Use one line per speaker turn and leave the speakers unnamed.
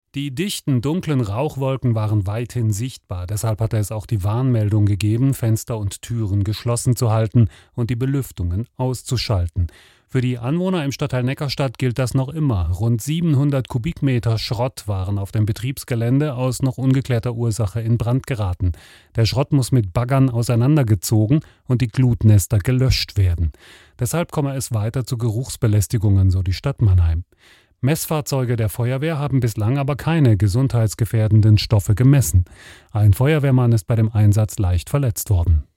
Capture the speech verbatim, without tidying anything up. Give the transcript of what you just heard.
Die dichten, dunklen Rauchwolken waren weithin sichtbar, deshalb hatte es auch die Warnmeldung gegeben, Fenster und Türen geschlossen zu halten und die Belüftungen auszuschalten. Für die Anwohner im Stadtteil Neckarstadt gilt das noch immer. Rund siebenhundert Kubikmeter Schrott waren auf dem Betriebsgelände aus noch ungeklärter Ursache in Brand geraten. Der Schrott muss mit Baggern auseinandergezogen und die Glutnester gelöscht werden. Deshalb komme es weiter zu Geruchsbelästigungen, so die Stadt Mannheim. Messfahrzeuge der Feuerwehr haben bislang aber keine gesundheitsgefährdenden Stoffe gemessen. Ein Feuerwehrmann ist bei dem Einsatz leicht verletzt worden.